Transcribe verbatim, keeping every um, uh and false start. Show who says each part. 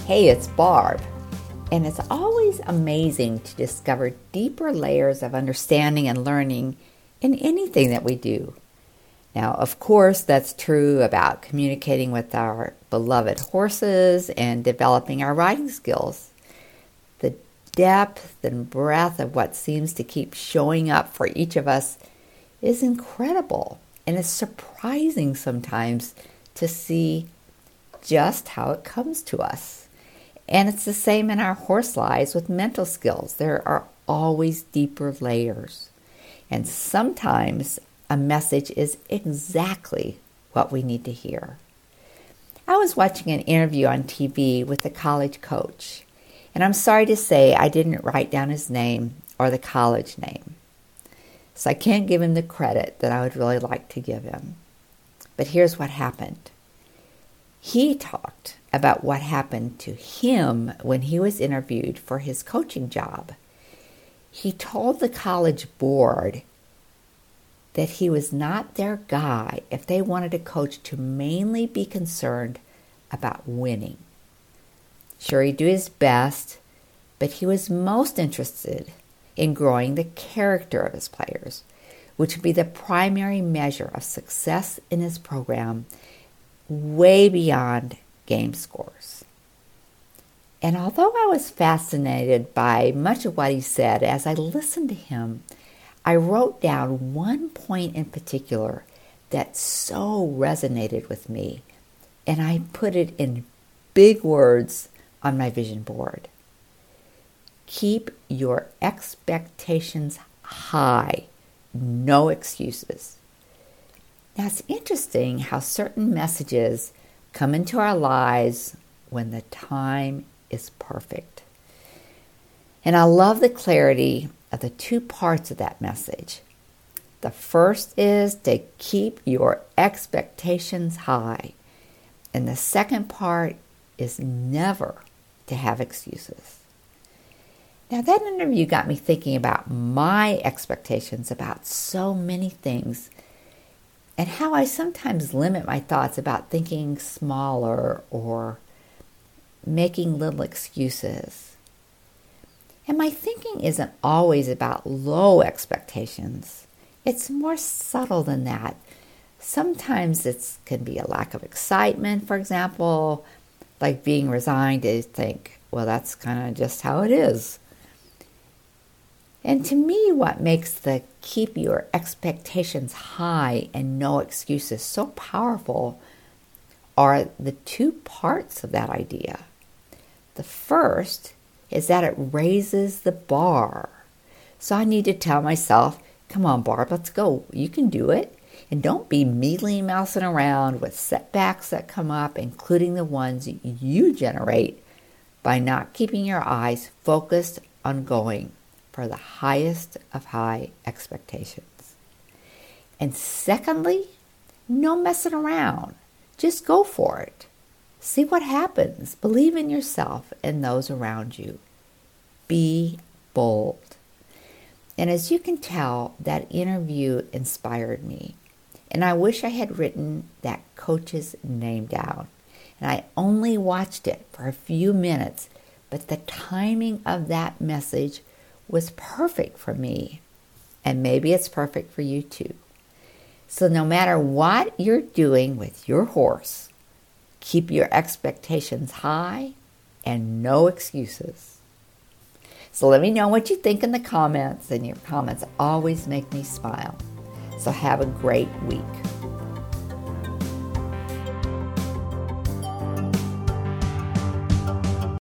Speaker 1: Hey, it's Barb, and it's always amazing to discover deeper layers of understanding and learning in anything that we do. Now, of course, that's true about communicating with our beloved horses and developing our riding skills. The depth and breadth of what seems to keep showing up for each of us is incredible, and it's surprising sometimes to see just how it comes to us. And it's the same in our horse lives with mental skills. There are always deeper layers. And sometimes a message is exactly what we need to hear. I was watching an interview on T V with a college coach, and I'm sorry to say I didn't write down his name or the college name. So I can't give him the credit that I would really like to give him. But here's what happened. He talked about what happened to him when he was interviewed for his coaching job. He told the college board that he was not their guy if they wanted a coach to mainly be concerned about winning. Sure, he'd do his best, but he was most interested in growing the character of his players, which would be the primary measure of success in his program, way beyond game scores. And although I was fascinated by much of what he said, as I listened to him, I wrote down one point in particular that so resonated with me, and I put it in big words on my vision board. Keep your expectations high, no excuses. Now, it's interesting how certain messages come into our lives when the time is perfect. And I love the clarity of the two parts of that message. The first is to keep your expectations high. And the second part is never to have excuses. Now, that interview got me thinking about my expectations about so many things, and how I sometimes limit my thoughts about thinking smaller or making little excuses. And my thinking isn't always about low expectations. It's more subtle than that. Sometimes it can be a lack of excitement, for example, like being resigned to think, well, that's kind of just how it is. And to me, what makes the keep your expectations high and no excuses so powerful are the two parts of that idea. The first is that it raises the bar. So I need to tell myself, come on, Barb, let's go. You can do it. And don't be mealy-mousing around with setbacks that come up, including the ones you generate by not keeping your eyes focused on going for the highest of high expectations. And secondly, no messing around. Just go for it. See what happens. Believe in yourself and those around you. Be bold. And as you can tell, that interview inspired me. And I wish I had written that coach's name down. And I only watched it for a few minutes, but the timing of that message was perfect for me, and maybe it's perfect for you too. So no matter what you're doing with your horse, keep your expectations high and no excuses. So let me know what you think in the comments, and your comments always make me smile. So have a great week.